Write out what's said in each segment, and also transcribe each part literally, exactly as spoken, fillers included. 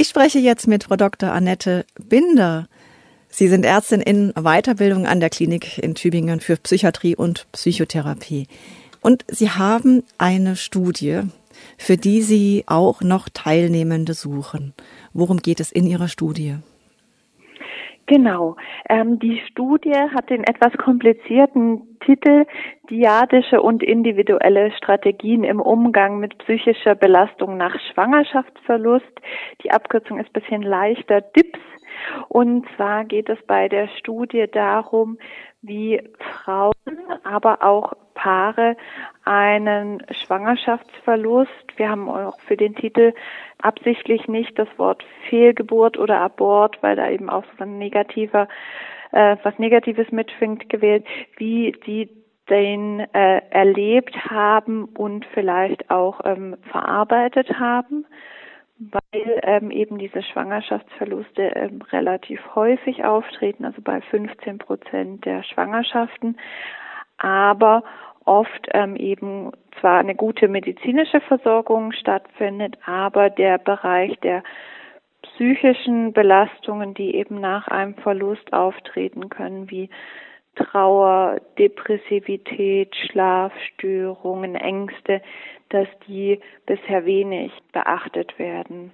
Ich spreche jetzt mit Frau Doktor Annette Binder. Sie sind Ärztin in Weiterbildung an der Klinik in Tübingen für Psychiatrie und Psychotherapie. Und Sie haben eine Studie, für die Sie auch noch Teilnehmende suchen. Worum geht es in Ihrer Studie? Genau. Ähm, die Studie hat den etwas komplizierten Titel Dyadische und individuelle Strategien im Umgang mit psychischer Belastung nach Schwangerschaftsverlust. Die Abkürzung ist ein bisschen leichter, D I P S. Und zwar geht es bei der Studie darum, wie Frauen, aber auch Paare einen Schwangerschaftsverlust, wir haben auch für den Titel absichtlich nicht das Wort Fehlgeburt oder Abort, weil da eben auch so ein negativer, äh, was Negatives mitschwingt, gewählt, wie die den äh, erlebt haben und vielleicht auch ähm, verarbeitet haben, weil ähm, eben diese Schwangerschaftsverluste ähm, relativ häufig auftreten, also bei fünfzehn Prozent der Schwangerschaften, aber oft ähm, eben zwar eine gute medizinische Versorgung stattfindet, aber der Bereich der psychischen Belastungen, die eben nach einem Verlust auftreten können, wie Trauer, Depressivität, Schlafstörungen, Ängste, dass die bisher wenig beachtet werden.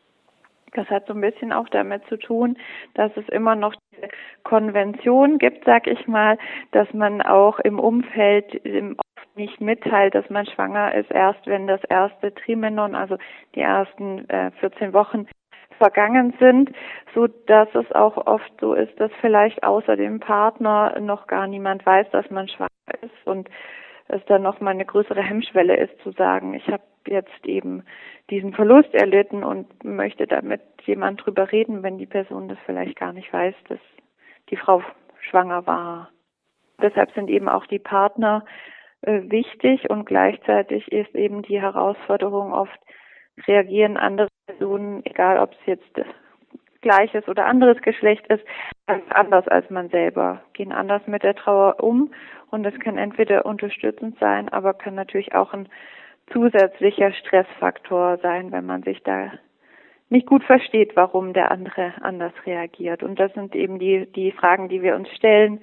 Das hat so ein bisschen auch damit zu tun, dass es immer noch diese Konvention gibt, sag ich mal, dass man auch im Umfeld oft nicht mitteilt, dass man schwanger ist, erst wenn das erste Trimenon, also die ersten äh, vierzehn Wochen vergangen sind, so dass es auch oft so ist, dass vielleicht außer dem Partner noch gar niemand weiß, dass man schwanger ist und es dann noch mal eine größere Hemmschwelle ist zu sagen, ich habe jetzt eben diesen Verlust erlitten und möchte damit jemand drüber reden, wenn die Person das vielleicht gar nicht weiß, dass die Frau schwanger war. Deshalb sind eben auch die Partner äh, wichtig und gleichzeitig ist eben die Herausforderung oft, reagieren andere Personen, egal ob es jetzt gleiches oder anderes Geschlecht ist, ganz anders als man selber, gehen anders mit der Trauer um und das kann entweder unterstützend sein, aber kann natürlich auch ein zusätzlicher Stressfaktor sein, wenn man sich da nicht gut versteht, warum der andere anders reagiert. Und das sind eben die, die Fragen, die wir uns stellen.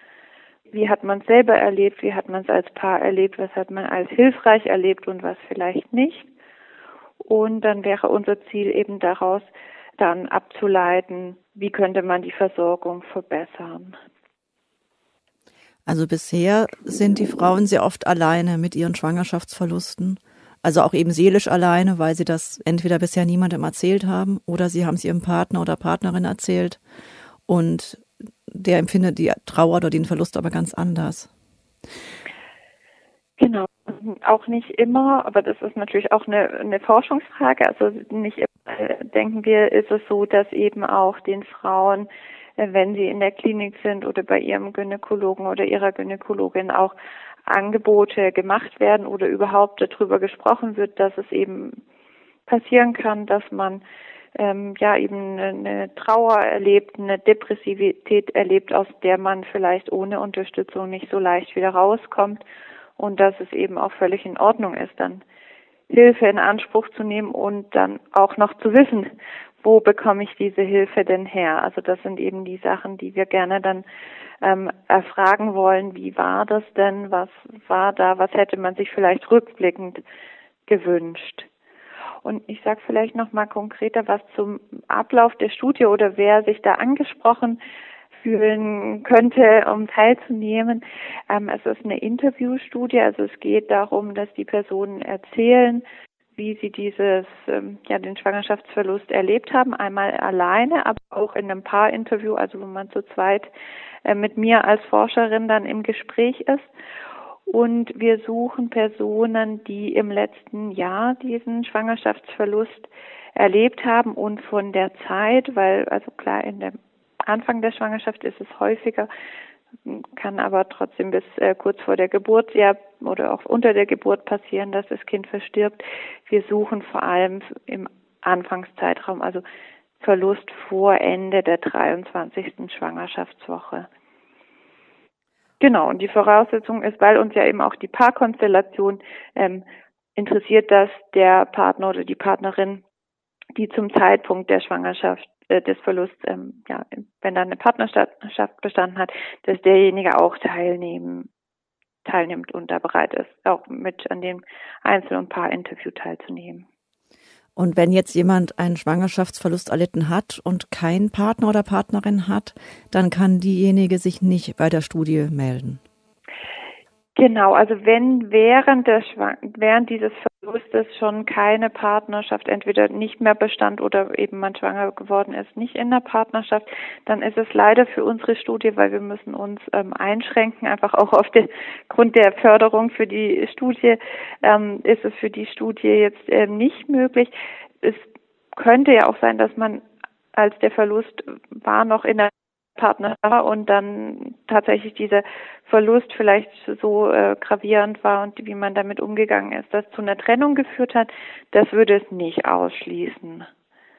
Wie hat man es selber erlebt? Wie hat man es als Paar erlebt? Was hat man als hilfreich erlebt und was vielleicht nicht? Und dann wäre unser Ziel eben daraus, dann abzuleiten, wie könnte man die Versorgung verbessern. Also bisher sind die Frauen sehr oft alleine mit ihren Schwangerschaftsverlusten. Also auch eben seelisch alleine, weil sie das entweder bisher niemandem erzählt haben oder sie haben es ihrem Partner oder Partnerin erzählt und der empfindet die Trauer oder den Verlust aber ganz anders. Genau, auch nicht immer, aber das ist natürlich auch eine, eine Forschungsfrage. Also nicht immer, denken wir, ist es so, dass eben auch den Frauen, wenn sie in der Klinik sind oder bei ihrem Gynäkologen oder ihrer Gynäkologin auch Angebote gemacht werden oder überhaupt darüber gesprochen wird, dass es eben passieren kann, dass man ähm, ja eben eine Trauer erlebt, eine Depressivität erlebt, aus der man vielleicht ohne Unterstützung nicht so leicht wieder rauskommt. Und dass es eben auch völlig in Ordnung ist, dann Hilfe in Anspruch zu nehmen und dann auch noch zu wissen, wo bekomme ich diese Hilfe denn her? Also das sind eben die Sachen, die wir gerne dann ähm, erfragen wollen. Wie war das denn? Was war da? Was hätte man sich vielleicht rückblickend gewünscht? Und ich sage vielleicht noch mal konkreter was zum Ablauf der Studie oder wer sich da angesprochen fühlen könnte, um teilzunehmen. Ähm, es ist eine Interviewstudie, also es geht darum, dass die Personen erzählen, wie sie dieses, ähm, ja, den Schwangerschaftsverlust erlebt haben, einmal alleine, aber auch in einem Paarinterview, also wo man zu zweit äh, mit mir als Forscherin dann im Gespräch ist. Und wir suchen Personen, die im letzten Jahr diesen Schwangerschaftsverlust erlebt haben und von der Zeit, weil also klar in der Anfang der Schwangerschaft ist es häufiger, kann aber trotzdem bis äh, kurz vor der Geburt ja oder auch unter der Geburt passieren, dass das Kind verstirbt. Wir suchen vor allem im Anfangszeitraum, also Verlust vor Ende der dreiundzwanzigsten Schwangerschaftswoche. Genau, und die Voraussetzung ist, weil uns ja eben auch die Paarkonstellation ähm, interessiert, dass der Partner oder die Partnerin die zum Zeitpunkt der Schwangerschaft, äh, des Verlusts, ähm, ja, wenn dann eine Partnerschaft bestanden hat, dass derjenige auch teilnehmen, teilnimmt und da bereit ist, auch mit an dem Einzel- und Paarinterview teilzunehmen. Und wenn jetzt jemand einen Schwangerschaftsverlust erlitten hat und keinen Partner oder Partnerin hat, dann kann diejenige sich nicht bei der Studie melden. Genau, also wenn während der Schwang- während dieses Verlustes schon keine Partnerschaft entweder nicht mehr bestand oder eben man schwanger geworden ist, nicht in der Partnerschaft, dann ist es leider für unsere Studie, weil wir müssen uns ähm, einschränken, einfach auch auf den Grund der Förderung für die Studie, ähm, ist es für die Studie jetzt ähm, nicht möglich. Es könnte ja auch sein, dass man, als der Verlust war, noch in der Partner und dann tatsächlich dieser Verlust vielleicht so äh, gravierend war und wie man damit umgegangen ist, das zu einer Trennung geführt hat, das würde es nicht ausschließen.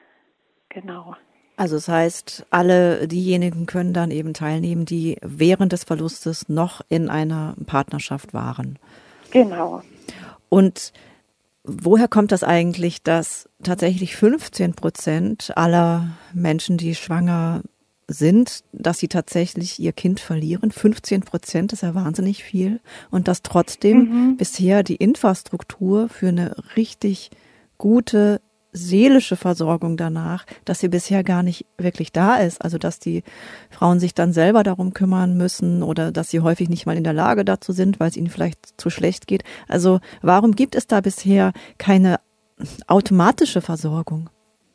Genau. Also das heißt, alle diejenigen können dann eben teilnehmen, die während des Verlustes noch in einer Partnerschaft waren. Genau. Und woher kommt das eigentlich, dass tatsächlich fünfzehn Prozent aller Menschen, die schwanger sind, dass sie tatsächlich ihr Kind verlieren? fünfzehn Prozent ist ja wahnsinnig viel. Und dass trotzdem mhm. bisher die Infrastruktur für eine richtig gute seelische Versorgung danach, dass sie bisher gar nicht wirklich da ist. Also dass die Frauen sich dann selber darum kümmern müssen oder dass sie häufig nicht mal in der Lage dazu sind, weil es ihnen vielleicht zu schlecht geht. Also warum gibt es da bisher keine automatische Versorgung?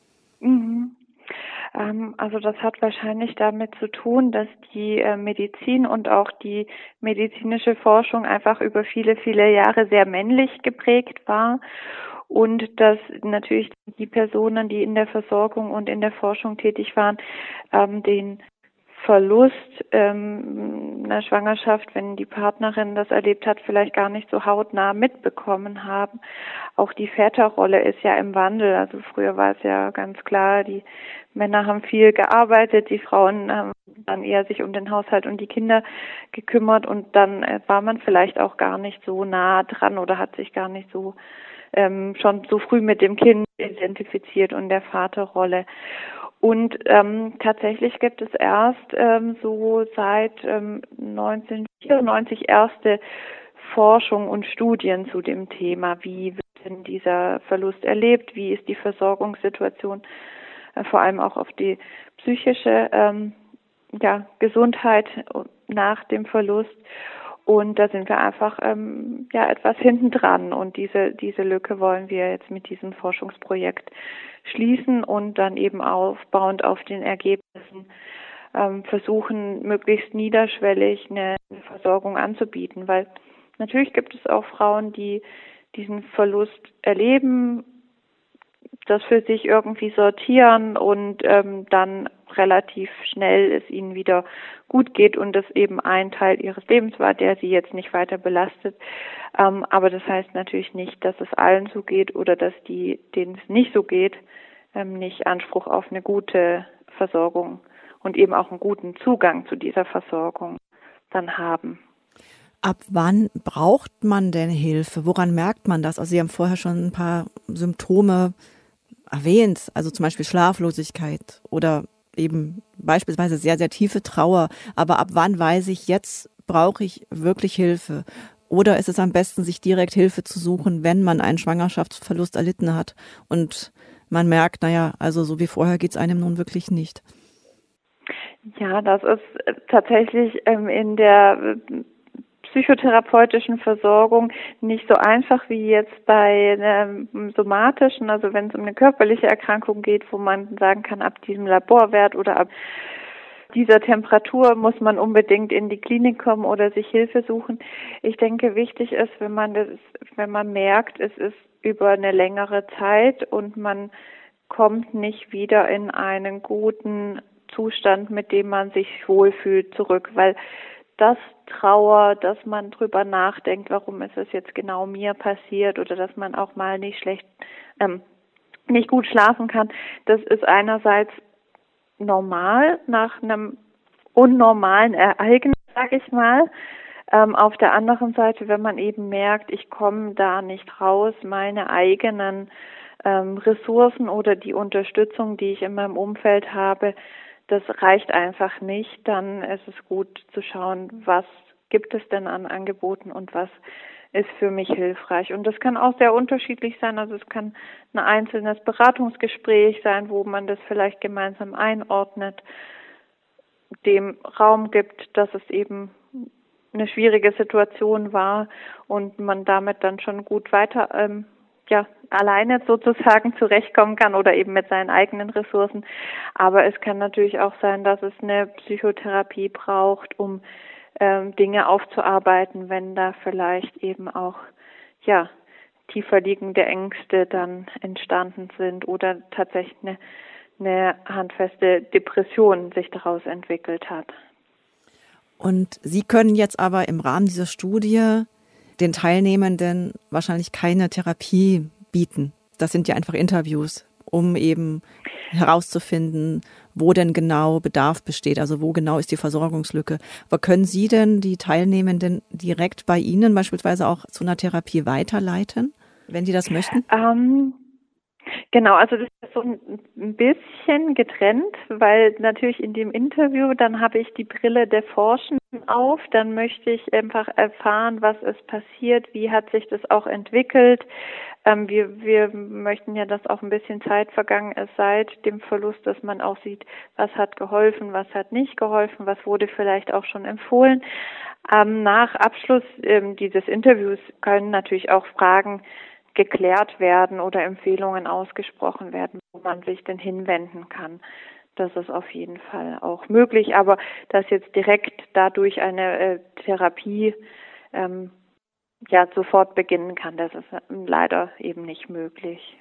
Mhm. Ähm, also das hat wahrscheinlich damit zu tun, dass die äh, Medizin und auch die medizinische Forschung einfach über viele, viele Jahre sehr männlich geprägt war. Und dass natürlich die Personen, die in der Versorgung und in der Forschung tätig waren, ähm, den Verlust ähm, einer Schwangerschaft, wenn die Partnerin das erlebt hat, vielleicht gar nicht so hautnah mitbekommen haben. Auch die Väterrolle ist ja im Wandel. Also früher war es ja ganz klar, die Männer haben viel gearbeitet, die Frauen haben dann eher sich um den Haushalt und die Kinder gekümmert und dann äh, war man vielleicht auch gar nicht so nah dran oder hat sich gar nicht so ähm, schon so früh mit dem Kind identifiziert und der Vaterrolle. Und ähm, tatsächlich gibt es erst ähm, so seit ähm, neunzehnhundertvierundneunzig erste Forschung und Studien zu dem Thema. Wie wird denn dieser Verlust erlebt? Wie ist die Versorgungssituation, äh, vor allem auch auf die psychische ähm, ja, Gesundheit nach dem Verlust? Und da sind wir einfach ähm, ja etwas hinten dran und diese diese Lücke wollen wir jetzt mit diesem Forschungsprojekt schließen und dann eben aufbauend auf den Ergebnissen ähm, versuchen, möglichst niederschwellig eine Versorgung anzubieten, weil natürlich gibt es auch Frauen, die diesen Verlust erleben, das für sich irgendwie sortieren und ähm, dann relativ schnell es ihnen wieder gut geht und das eben ein Teil ihres Lebens war, der sie jetzt nicht weiter belastet. Ähm, aber das heißt natürlich nicht, dass es allen so geht oder dass die, denen es nicht so geht, ähm, nicht Anspruch auf eine gute Versorgung und eben auch einen guten Zugang zu dieser Versorgung dann haben. Ab wann braucht man denn Hilfe? Woran merkt man das? Also Sie haben vorher schon ein paar Symptome erwähnt, also zum Beispiel Schlaflosigkeit oder eben beispielsweise sehr, sehr tiefe Trauer. Aber ab wann weiß ich, jetzt brauche ich wirklich Hilfe? Oder ist es am besten, sich direkt Hilfe zu suchen, wenn man einen Schwangerschaftsverlust erlitten hat und man merkt, naja, also so wie vorher geht es einem nun wirklich nicht? Ja, das ist tatsächlich ähm, in der psychotherapeutischen Versorgung nicht so einfach wie jetzt bei einem somatischen, also wenn es um eine körperliche Erkrankung geht, wo man sagen kann, ab diesem Laborwert oder ab dieser Temperatur muss man unbedingt in die Klinik kommen oder sich Hilfe suchen. Ich denke, wichtig ist, wenn man das, wenn man merkt, es ist über eine längere Zeit und man kommt nicht wieder in einen guten Zustand, mit dem man sich wohlfühlt, zurück, weil das Trauer, dass man drüber nachdenkt, warum ist es jetzt genau mir passiert oder dass man auch mal nicht schlecht, ähm, nicht gut schlafen kann, das ist einerseits normal nach einem unnormalen Ereignis, sag ich mal. Ähm, auf der anderen Seite, wenn man eben merkt, ich komme da nicht raus, meine eigenen ähm, Ressourcen oder die Unterstützung, die ich in meinem Umfeld habe, das reicht einfach nicht. Dann ist es gut zu schauen, was gibt es denn an Angeboten und was ist für mich hilfreich. Und das kann auch sehr unterschiedlich sein. Also es kann ein einzelnes Beratungsgespräch sein, wo man das vielleicht gemeinsam einordnet, dem Raum gibt, dass es eben eine schwierige Situation war und man damit dann schon gut weiter ähm, ja alleine sozusagen zurechtkommen kann oder eben mit seinen eigenen Ressourcen. Aber es kann natürlich auch sein, dass es eine Psychotherapie braucht, um ähm, Dinge aufzuarbeiten, wenn da vielleicht eben auch ja tiefer liegende Ängste dann entstanden sind oder tatsächlich eine, eine handfeste Depression sich daraus entwickelt hat. Und Sie können jetzt aber im Rahmen dieser Studie den Teilnehmenden wahrscheinlich keine Therapie bieten. Das sind ja einfach Interviews, um eben herauszufinden, wo denn genau Bedarf besteht, also wo genau ist die Versorgungslücke. Aber können Sie denn die Teilnehmenden direkt bei Ihnen beispielsweise auch zu einer Therapie weiterleiten, wenn die das möchten? Ähm, genau, also das ist so ein bisschen getrennt, weil natürlich in dem Interview, dann habe ich die Brille der Forschenden auf, dann möchte ich einfach erfahren, was ist passiert, wie hat sich das auch entwickelt. Ähm, wir, wir möchten ja, dass auch ein bisschen Zeit vergangen ist seit dem Verlust, dass man auch sieht, was hat geholfen, was hat nicht geholfen, was wurde vielleicht auch schon empfohlen. Ähm, nach Abschluss ähm, dieses Interviews können natürlich auch Fragen geklärt werden oder Empfehlungen ausgesprochen werden, wo man sich denn hinwenden kann. Das ist auf jeden Fall auch möglich, aber dass jetzt direkt dadurch eine äh, Therapie ähm, ja sofort beginnen kann, das ist leider eben nicht möglich.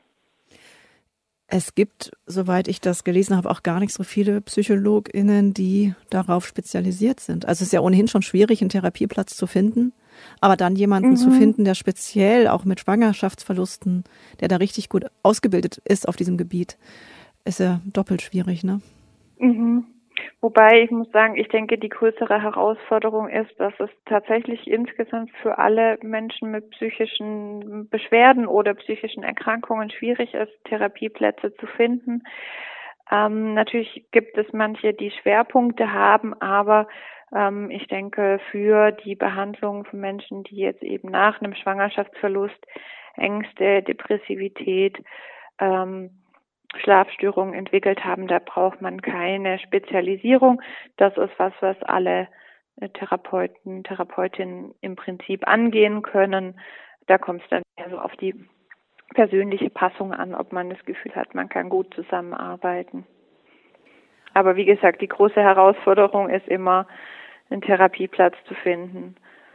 Es gibt, soweit ich das gelesen habe, auch gar nicht so viele PsychologInnen, die darauf spezialisiert sind. Also es ist ja ohnehin schon schwierig, einen Therapieplatz zu finden. Aber dann jemanden mhm. zu finden, der speziell auch mit Schwangerschaftsverlusten, der da richtig gut ausgebildet ist auf diesem Gebiet, ist ja doppelt schwierig, ne? Mhm. Wobei ich muss sagen, ich denke, die größere Herausforderung ist, dass es tatsächlich insgesamt für alle Menschen mit psychischen Beschwerden oder psychischen Erkrankungen schwierig ist, Therapieplätze zu finden. Ähm, natürlich gibt es manche, die Schwerpunkte haben, aber ähm, ich denke, für die Behandlung von Menschen, die jetzt eben nach einem Schwangerschaftsverlust Ängste, Depressivität, ähm, Schlafstörungen entwickelt haben, da braucht man keine Spezialisierung. Das ist was, was alle Therapeuten, Therapeutinnen im Prinzip angehen können. Da kommt es dann eher so auf die persönliche Passung an, ob man das Gefühl hat, man kann gut zusammenarbeiten. Aber wie gesagt, die große Herausforderung ist immer, einen Therapieplatz zu finden.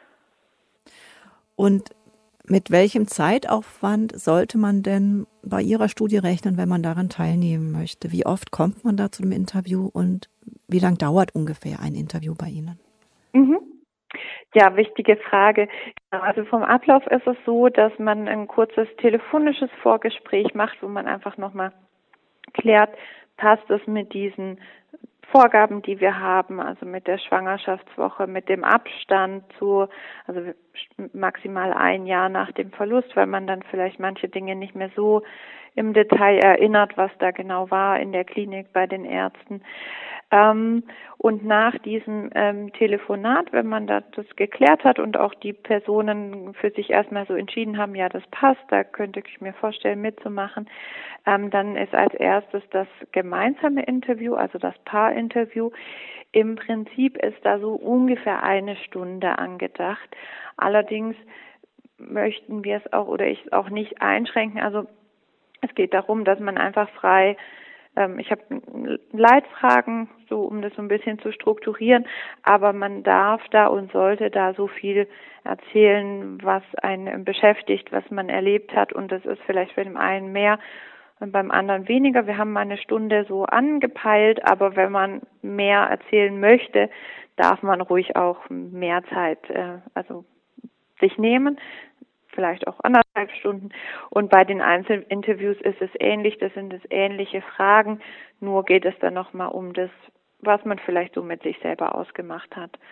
Und mit welchem Zeitaufwand sollte man denn bei Ihrer Studie rechnen, wenn man daran teilnehmen möchte? Wie oft kommt man da zu dem Interview und wie lang dauert ungefähr ein Interview bei Ihnen? Mhm. Ja, wichtige Frage. Also vom Ablauf ist es so, dass man ein kurzes telefonisches Vorgespräch macht, wo man einfach nochmal klärt, passt es mit diesen Vorgaben, die wir haben, also mit der Schwangerschaftswoche, mit dem Abstand zu, also maximal ein Jahr nach dem Verlust, weil man dann vielleicht manche Dinge nicht mehr so im Detail erinnert, was da genau war in der Klinik bei den Ärzten. Ähm, und nach diesem ähm, Telefonat, wenn man das geklärt hat und auch die Personen für sich erstmal so entschieden haben, ja, das passt, da könnte ich mir vorstellen, mitzumachen, ähm, dann ist als erstes das gemeinsame Interview, also das Paarinterview. Im Prinzip ist da so ungefähr eine Stunde angedacht. Allerdings möchten wir es auch oder ich es auch nicht einschränken. Also es geht darum, dass man einfach frei Ich habe Leitfragen, so um das so ein bisschen zu strukturieren, aber man darf da und sollte da so viel erzählen, was einen beschäftigt, was man erlebt hat, und das ist vielleicht für den einen mehr und beim anderen weniger. Wir haben mal eine Stunde so angepeilt, aber wenn man mehr erzählen möchte, darf man ruhig auch mehr Zeit äh, also sich nehmen. Vielleicht auch anderthalb Stunden. Und bei den Einzelinterviews ist es ähnlich, das sind es ähnliche Fragen, nur geht es dann nochmal um das, was man vielleicht so mit sich selber ausgemacht hat,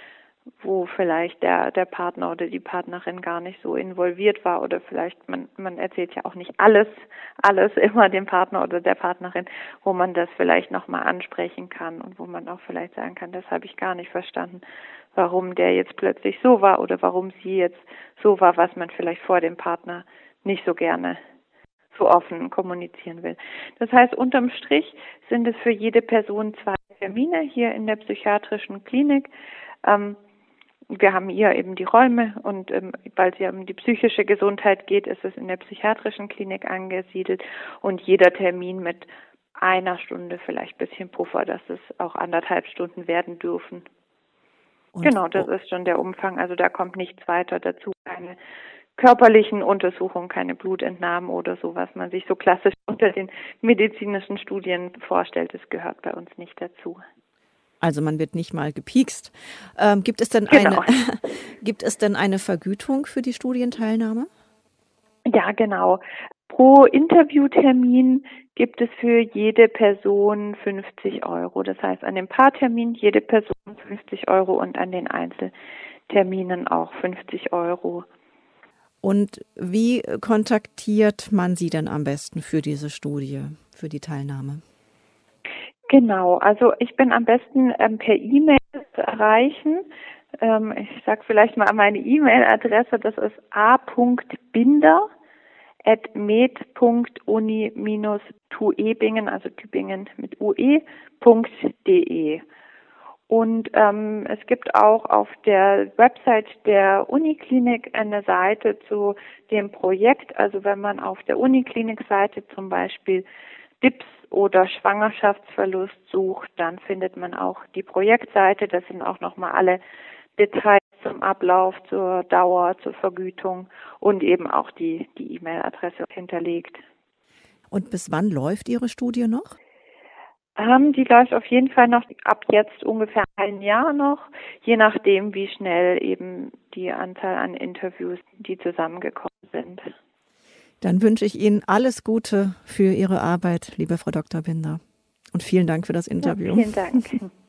wo vielleicht der, der Partner oder die Partnerin gar nicht so involviert war oder vielleicht, man, man erzählt ja auch nicht alles, alles immer dem Partner oder der Partnerin, wo man das vielleicht nochmal ansprechen kann und wo man auch vielleicht sagen kann, das habe ich gar nicht verstanden, warum der jetzt plötzlich so war oder warum sie jetzt so war, was man vielleicht vor dem Partner nicht so gerne so offen kommunizieren will. Das heißt, unterm Strich sind es für jede Person zwei Termine hier in der psychiatrischen Klinik. Ähm, wir haben hier eben die Räume und ähm, weil es ja um die psychische Gesundheit geht, ist es in der psychiatrischen Klinik angesiedelt und jeder Termin mit einer Stunde, vielleicht ein bisschen Puffer, dass es auch anderthalb Stunden werden dürfen. Und genau, das ist schon der Umfang. Also da kommt nichts weiter dazu, keine körperlichen Untersuchungen, keine Blutentnahmen oder so, was man sich so klassisch unter den medizinischen Studien vorstellt. Das gehört bei uns nicht dazu. Also man wird nicht mal gepiekst. Ähm, gibt es denn genau. eine, gibt es denn eine Vergütung für die Studienteilnahme? Ja, genau. Pro Interviewtermin gibt es für jede Person fünfzig Euro. Das heißt, an dem Paartermin jede Person fünfzig Euro und an den Einzelterminen auch fünfzig Euro. Und wie kontaktiert man Sie denn am besten für diese Studie, für die Teilnahme? Genau, also ich bin am besten ähm, per E-Mail zu erreichen. Ähm, ich sage vielleicht mal meine E-Mail-Adresse, das ist a punkt binder at med punkt uni bindestrich tuebingen, also Tübingen mit ue, Punkt de. Und ähm, es gibt auch auf der Website der Uniklinik eine Seite zu dem Projekt. Also wenn man auf der Uniklinik-Seite zum Beispiel D I P S oder Schwangerschaftsverlust sucht, dann findet man auch die Projektseite. Da sind auch nochmal alle Details zum Ablauf, zur Dauer, zur Vergütung und eben auch die die E-Mail-Adresse hinterlegt. Und bis wann läuft Ihre Studie noch? Ähm, die läuft auf jeden Fall noch ab jetzt ungefähr ein Jahr noch, je nachdem, wie schnell eben die Anzahl an Interviews, die zusammengekommen sind. Dann wünsche ich Ihnen alles Gute für Ihre Arbeit, liebe Frau Doktor Binder. Und vielen Dank für das Interview. Ja, vielen Dank.